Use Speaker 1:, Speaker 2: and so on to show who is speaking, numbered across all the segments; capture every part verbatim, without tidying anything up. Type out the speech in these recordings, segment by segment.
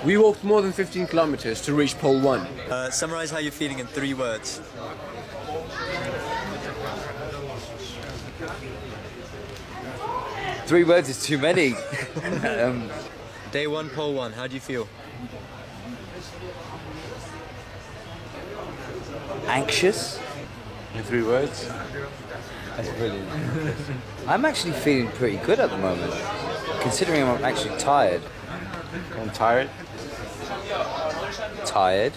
Speaker 1: We walked more than fifteen kilometers to reach pole one.
Speaker 2: Uh, summarize how you're feeling in three words.
Speaker 3: Three words is too many. um,
Speaker 2: Day one, pole one, how do you feel?
Speaker 3: Anxious.
Speaker 4: In three words?
Speaker 3: That's brilliant. I'm actually feeling pretty good at the moment, considering I'm actually tired.
Speaker 4: I'm tired.
Speaker 3: Tired.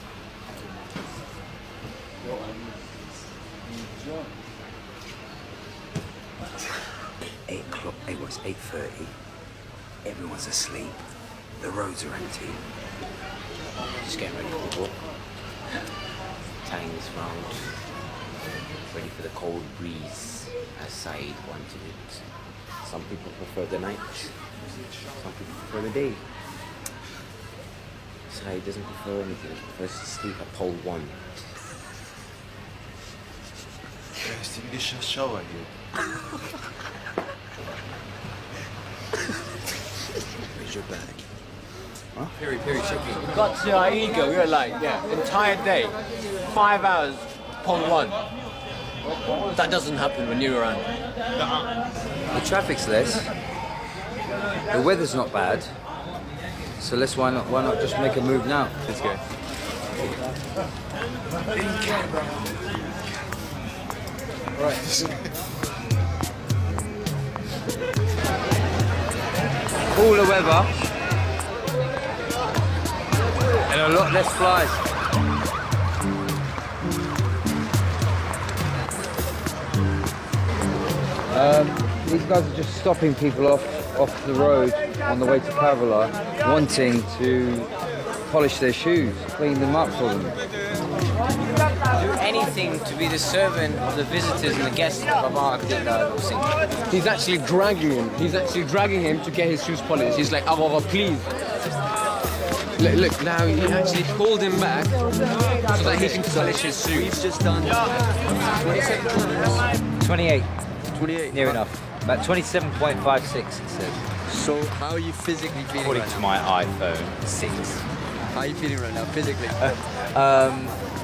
Speaker 3: Eight o'clock. It was eight thirty. Everyone's asleep. The roads are empty. Just getting ready for the walk. Tying this round. Ready for the cold breeze, as Saeed wanted it. Some people prefer the night. Some people prefer the day. Saeed doesn't prefer anything. He prefers to sleep at pole one.
Speaker 4: Yes, did you get a shower here?
Speaker 3: Where's your bag? Huh?
Speaker 1: Very, very tricky. We got to our ego, we were like, yeah, entire day, five hours, pole one. That doesn't happen when you're around.
Speaker 3: The traffic's less. The weather's not bad. So let's why not why not just make a move now?
Speaker 1: Let's go.
Speaker 3: Right. Cooler weather and a lot less flies. Um, these guys are just stopping people off off the road on the way to Kavala, wanting to polish their shoes, clean them up for them. Do anything to be the servant of the visitors and the guests of Baba Abdullah Al Hussein.
Speaker 1: He's actually dragging him. He's actually dragging him to get his shoes polished. He's like, Ababa, please. Look, look, now he actually pulled him back so that he can polish his shoes.
Speaker 2: We've just done twenty-seven kilometers.
Speaker 3: twenty-eight.
Speaker 2: twenty-eight.
Speaker 3: Near enough. About twenty-seven point five six, it says.
Speaker 2: So, how are you physically feeling
Speaker 3: According
Speaker 2: right
Speaker 3: to
Speaker 2: now?
Speaker 3: my iPhone six.
Speaker 2: How are you feeling right now, physically?
Speaker 3: Um,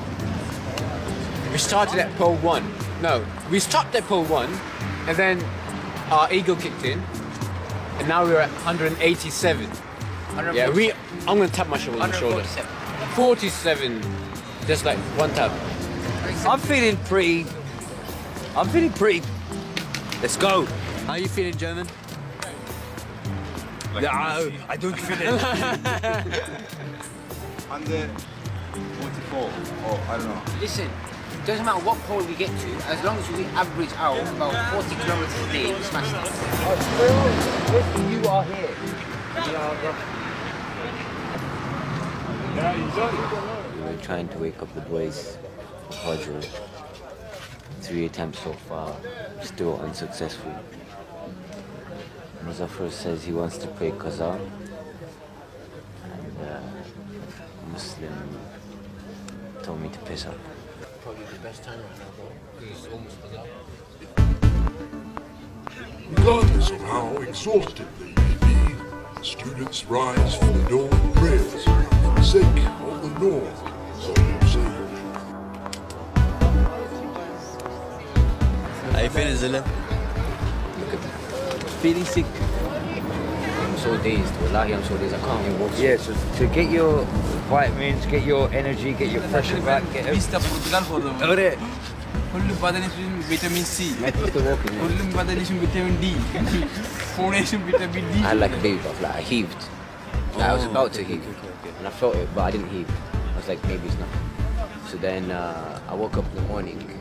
Speaker 1: We started at pole one. No, we stopped at pole one, and then our ego kicked in, and now we're at one hundred eighty-seven. Yeah, we. I'm gonna tap my shoulder on the shoulder. forty-seven, just like one tap.
Speaker 3: I'm feeling pretty. I'm feeling pretty. Let's go.
Speaker 2: How are you feeling, German?
Speaker 3: No, I don't feel it.
Speaker 4: Under forty-four, or I don't know.
Speaker 5: Listen, it doesn't matter what pole we get to, as long as we average out about forty kilometers a day, we smash it.
Speaker 3: You are here. We're trying to wake up the boys for Hajj. Three attempts so far, still unsuccessful. Muzaffar says he wants to pray Qaza. And uh, Muslim told me to piss up.
Speaker 1: Probably the best time right now, bro. He's almost Qaza.
Speaker 6: Regardless of how exhausted they may be, students rise for the dawn prayers for the sake of the North.
Speaker 2: How you feeling, Zilla?
Speaker 3: Look at me.
Speaker 2: Feeling sick.
Speaker 3: I'm so dazed. Wallahi, I'm so dazed. I can't even walk. Yeah, so to get your vitamins, get your energy, get your pressure back, get everything. Look at it.
Speaker 7: Kullu badalishin vitamin C.
Speaker 3: After walking, yeah.
Speaker 7: Kullu badalishin vitamin D. Foundation vitamin D.
Speaker 3: I had like a baby breath, like I heaved. Like, I was about to heave, and I felt it, but I didn't heave. I was like, maybe it's nothing. So then uh, I woke up in the morning,